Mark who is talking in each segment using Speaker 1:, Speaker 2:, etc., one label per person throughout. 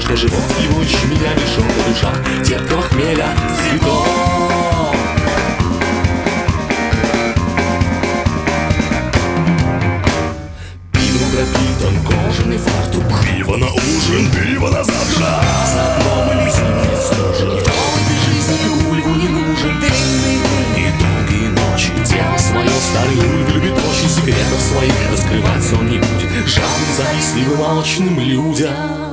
Speaker 1: что живот его меня мешок на душах терпкого хмеля цветок. Пиво пропитан кожаный фартук,
Speaker 2: Пиво на ужин, пиво на завтрак.
Speaker 1: за окном иллюзийный снежный. Никто в этой жизни Ульву не нужен. И долгие ночи дело свое старый Ульв любит очень, секретов своих раскрывать он не будет жадным, завистливым, алчным людям.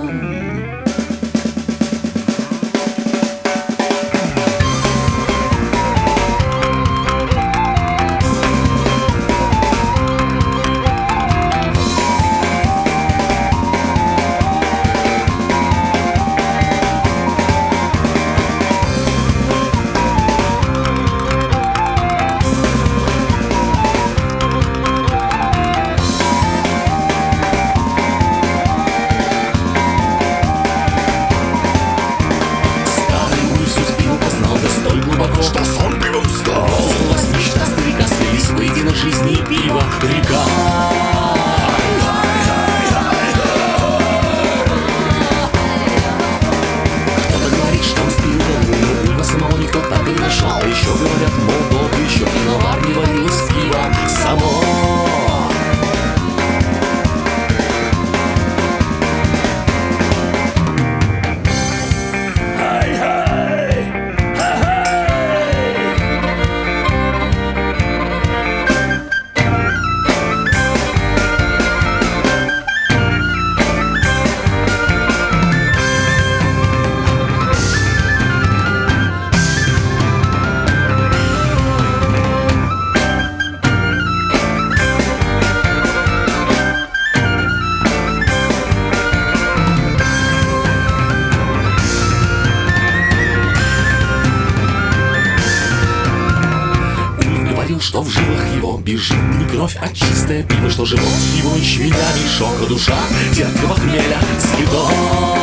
Speaker 2: Что сон пивом стал.
Speaker 1: Сбылась мечта старика, слились воедино жизни и пиво река. Кто-то говорит, что он впил луну, Ульва самого никто так и не нашел. А еще говорят, мол, долго еще пивовар не варилось пиво само. Что в жилах его бежит не кровь, а чистое пиво, что живот его ячменя мешок, а душа терпкого хмеля цветок.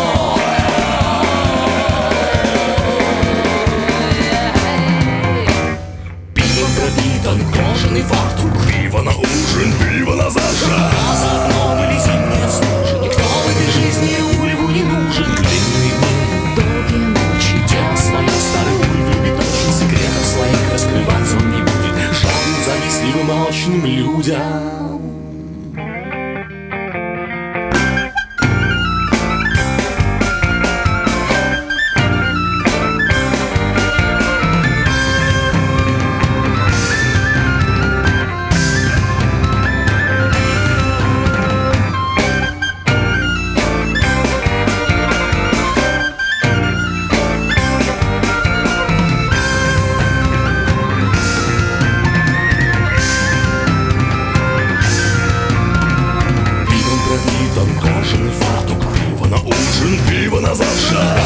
Speaker 1: Пивом пропитан кожаный фартук,
Speaker 2: Пиво на ужин, пиво на завтрак.
Speaker 1: за окном или зимняя снежа. Никто в этой жизни Ульву не нужен. Длинные дни, долгие ночи, дело свое старый Ульв любит очень, секретов своих раскрывать он не будет жадным, завистливым, алчным людям.
Speaker 2: Кожаный фартук, пиво на ужин, пиво на завтрак.